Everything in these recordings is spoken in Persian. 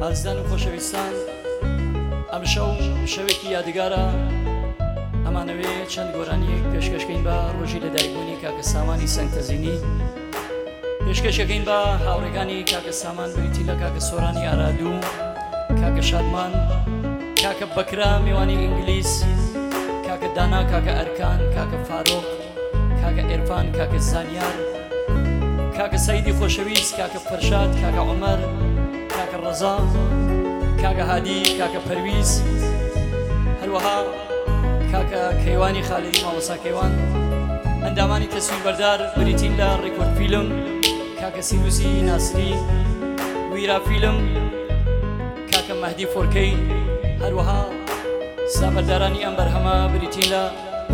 ئازیزان و خۆشەویستان، ئەم شەو شەوێکی یادگارە. ئەمانەوێ چەند گۆرانیەک پێشکەشکەین بە ڕۆژی لەدایکبوونی کاکە سامانی سەنگتەزینی. پێشکەشەکەین بە هاوڕێکانی کاکە سامان بریتی لە کاکە سۆرانی ئارادوو، کاکە شادمان، کاکە بەکرا میوانی ئینگلیس، کاکە دانا، کاکە ئەرکان، کاکە فارۆق، کاکە ئێرفان، کاکە زانیار، کاکە سەیدی خۆشەویست، کاکە فەرشاد، کاکە عومەر، کاکە ڕەزا، کاکە هادی، کاکە پەرویز، هەروەها کاکە کەیوانی خالدی مامۆستا کەیوان، ئەندامانی تەسویربەردار بریتین لە ڕێکۆرد فیلم، کاکە سیروسی ناسری، ویرا فیلم، کاکە مەهدی فۆرکەی، هەروەها سابەردارانی ئەم بەرهەمە بریتین لە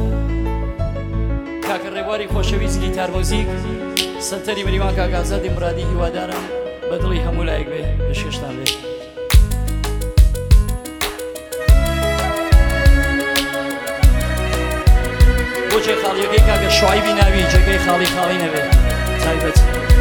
کاکە ڕێبواری خۆشەویست گیتار مۆزیک، سەنتەری بریوان کاکە ئازادی مرادی. هیوادارم بەدڵی هەموو لایەک بێ پێشکەشتان بێ. بۆ جێ خاڵیەکەی کاکە شوعیبی ناوی جێگەی خاڵی خاڵی نەبێ تایبەت.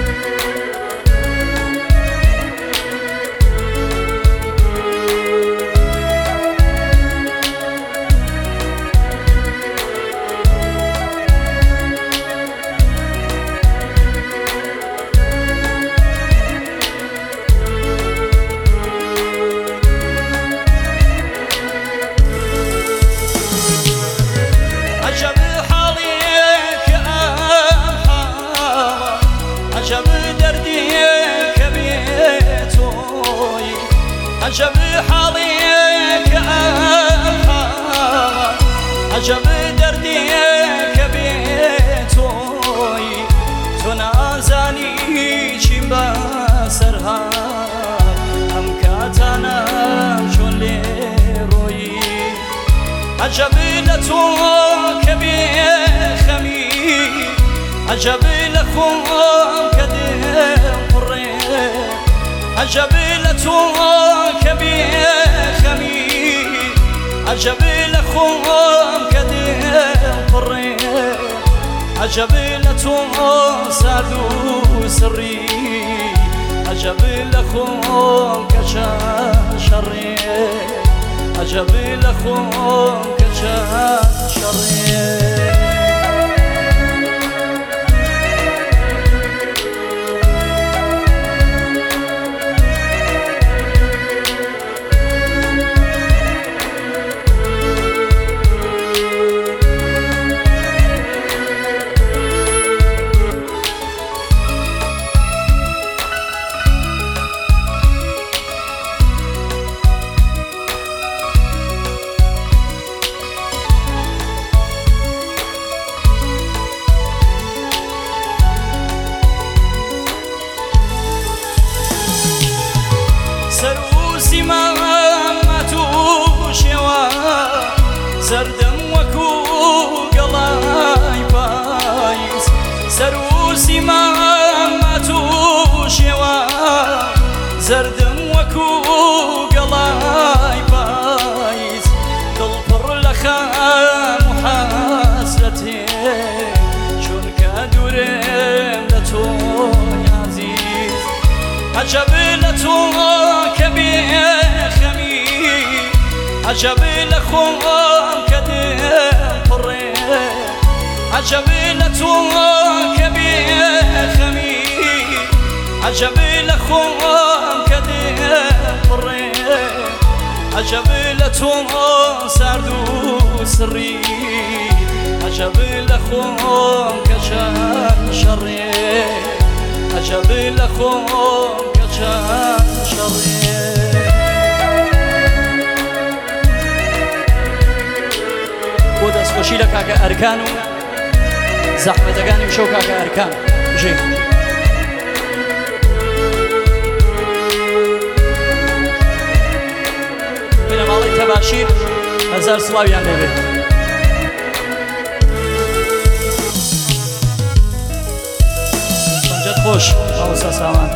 عجب حاليك أفهام، عجب درديك بيتوي، تنازاني چیم بسرها، هم كاتانا شون لروي. عجب لتو كبي خمي، عجب لخوم كدم قري، عجب لتو كبي خمي، عجب لخوم كدم قري، عجب لتو سادو سري، عجب لخوم كشري، عجب لخوم كشري. زردم وكو قلاي بايز، سروسي ما توشوا، زردم وكو قلاي بايز، دلبر لخا محاسرتي، شون كادورم لتو عزيز. عجب لتو كبي خمي، عجب لخوم كدم قري، عجب لتو كبي خمي، عجب لخوم كدم قري، عجب لتو سردو سري، عجب لخوم كشان شري، عجب لخوم كشان شري. بۆ دەستخۆشی لە کاکە ئەرکان و زەحمەتەکانی شەو کاکە ئەرکان ژێ. بنە ماڵی تەباشیر، هەزار سڵاویان لێبێت. پەنجەت خۆش مامۆستا سامان.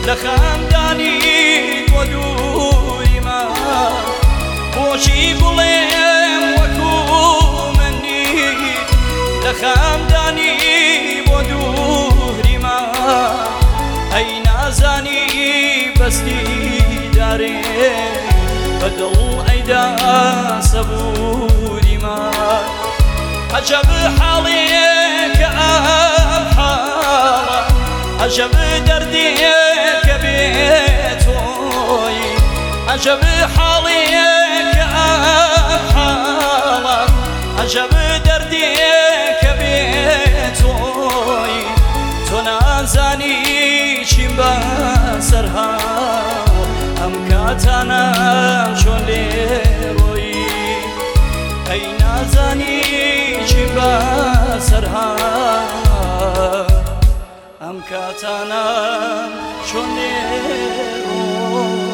لخاندانی بۆ دووری ما بۆچی بڵێم وەکو منی لخاندانی بۆ دووری ما ئەی نازانی بەستی دارێ بەدڵ ئەیدا سەبووری ما عجب حاڵێکە ئەم حاڵە عجب دەردێکە بێتۆی عجب حاڵێکە ئەم حاڵە عجب دەردێکە بێتۆی تۆ نازانی چیم بەسەرها ئەم کاتانەم چۆن لێڕۆیی ئەی نازانی چیم بەسەرها ئەم کاتانەم چۆن لێڕۆیی